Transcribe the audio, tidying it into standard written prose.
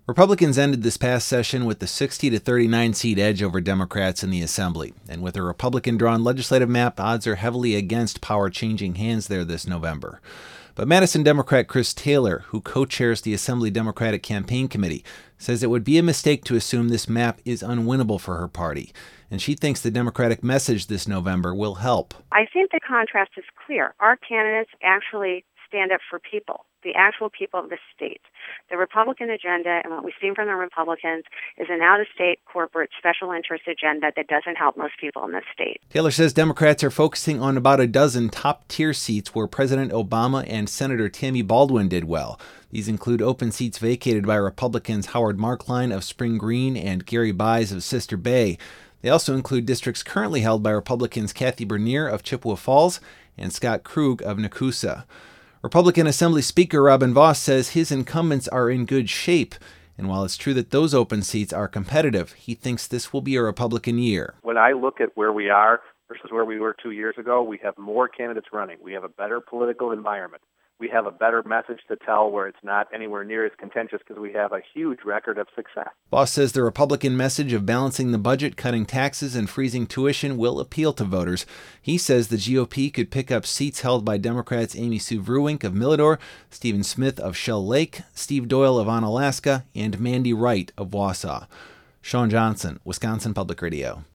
Republicans ended this past session with the 60 to 39 seat edge over Democrats in the Assembly. And with a Republican-drawn legislative map, odds are heavily against power changing hands there this November. But Madison Democrat Chris Taylor, who co-chairs the Assembly Democratic Campaign Committee, says it would be a mistake to assume this map is unwinnable for her party. And she thinks the Democratic message this November will help. I think the contrast is clear. Our candidates actually stand up for people, the actual people of the state. The Republican agenda and what we've seen from the Republicans is an out-of-state corporate special interest agenda that doesn't help most people in this state. Taylor says Democrats are focusing on about a dozen top-tier seats where President Obama and Senator Tammy Baldwin did well. These include open seats vacated by Republicans Howard Marklein of Spring Green and Gary Buys of Sister Bay. They also include districts currently held by Republicans Kathy Bernier of Chippewa Falls and Scott Krug of Nakusa. Republican Assembly Speaker Robin Vos says his incumbents are in good shape. And while it's true that those open seats are competitive, he thinks this will be a Republican year. When I look at where we are versus where we were 2 years ago, we have more candidates running. We have a better political environment. We have a better message to tell where it's not anywhere near as contentious because we have a huge record of success. Vos says the Republican message of balancing the budget, cutting taxes, and freezing tuition will appeal to voters. He says the GOP could pick up seats held by Democrats Amy Sue Vrewink of Milidor, Stephen Smith of Shell Lake, Steve Doyle of Onalaska, and Mandy Wright of Wausau. Sean Johnson, Wisconsin Public Radio.